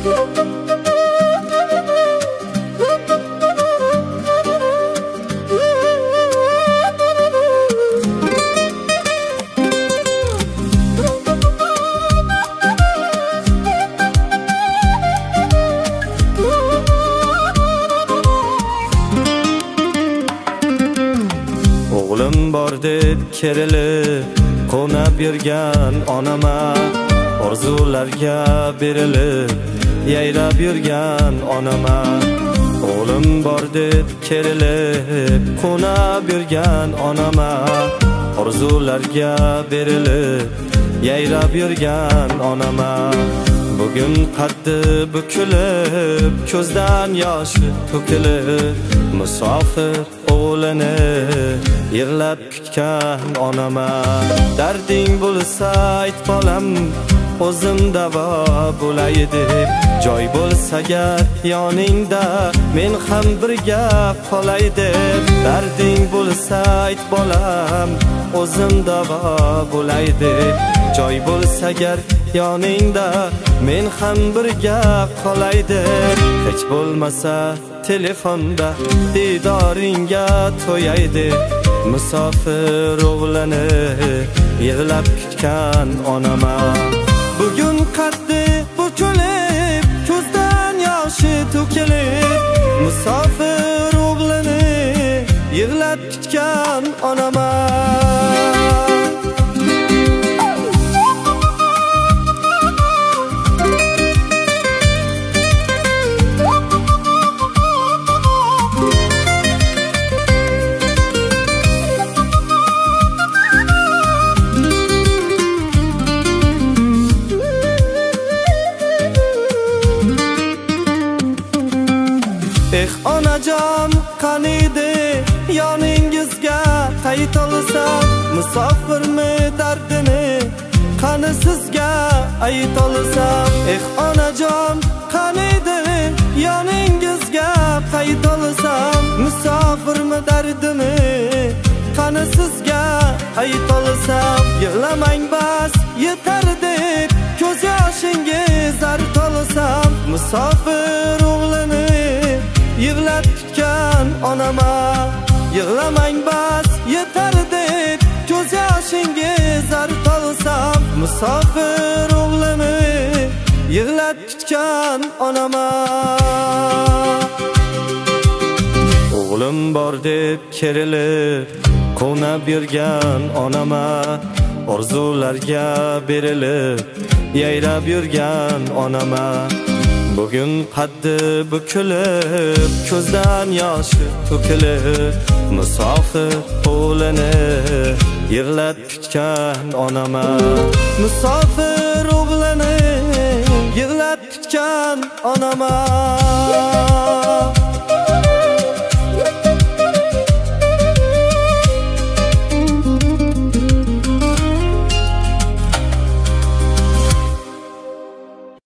O'g'lim bor deb kerilib qo'nab yurgan onama, orzularga berilib yayrab yurgan onama. O'g'lim bor deb kerilib qo'nab yurgan onama, orzularga berilib yayrab yurgan onama. Bugun qaddi bukilib ko'zdan yoshi to'kilib, musofir o'g'lini yig'lab kutgan onama. Darding bo'lsa ayt bolam, o'zim davo bo'lay deb, joy bo'lsa agar yoningda men ham birga qolay deb. Darding bo'lsa ayt bolam, o'zim davo bo'lay deb, joy bo'lsa agar yoningda men ham birga qolay deb. Hech bo'lmasa telefonda didoringga to'yay deb, musofir o'g'lini yig'lab kutgan onama. Bugun qaddi bukilib ko'zdan yoshi to'kilib, musofir o'g'lini yig'lab kutgan onama. Onajon qaniydi yoningizga qayt olsam, musofirmi dardini qani sizga ayt olsam. Onajon qaniydi yoningizga qayt olsam, musofirmi dardini qani sizga ayt olsam. Yig'lamang bas yetar deb ko'z yoshingiz art olsam, musofir o'g'lini yig'lab kutgan onama. Yig'lamang bas yetar deb ko'z yoshingiz art olsam, musofir o'g'lini yig'lab kutgan onama. O'g'lim bor deb kerilib qo'nab yurgan onama, orzularga berilib yayrab yurgan onama. Bugun qaddi bukilib ko'zdan yoshi to'kilib, musofir o'g'lini yig'lab kutgan onama. Musofir o'g'lini yig'lab kutgan onama.